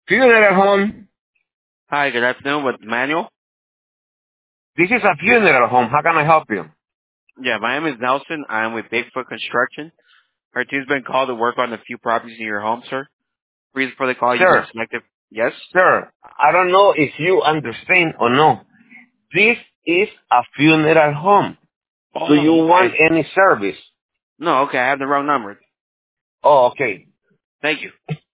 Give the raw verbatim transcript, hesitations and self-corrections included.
Funeral home. Hi, good afternoon with Manuel. This is a funeral home. How can I help you? Yeah, my name is Nelson. I'm with Bigfoot Construction. Our team's been called to work on a few properties in your home, sir. Reason for the call, you've been Sir, selected. Yes? sir, I don't know if you understand or no. This is a funeral home. Do you Oh, want okay. any service? No, okay, I have the wrong number. Oh, okay. Thank you.